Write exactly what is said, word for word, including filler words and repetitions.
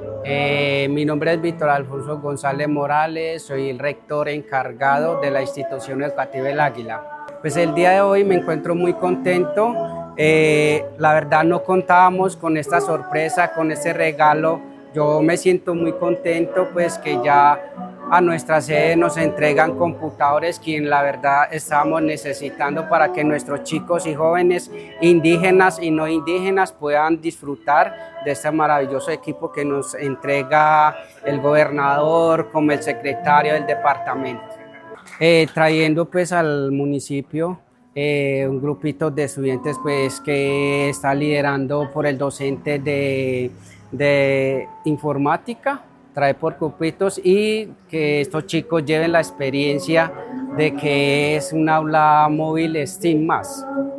Eh, mi nombre es Víctor Alfonso González Morales, soy el rector encargado de la institución educativa El Águila. Pues el día de hoy me encuentro muy contento, eh, la verdad no contábamos con esta sorpresa, con este regalo. Yo me siento muy contento pues que ya a nuestra sede nos entregan computadores, quien la verdad estamos necesitando para que nuestros chicos y jóvenes indígenas y no indígenas puedan disfrutar de este maravilloso equipo que nos entrega el gobernador como el secretario del departamento. Eh, trayendo pues al municipio eh, un grupito de estudiantes pues que está liderando por el docente de, de informática, trae por grupitos y que estos chicos lleven la experiencia de que es un aula móvil STEAM más.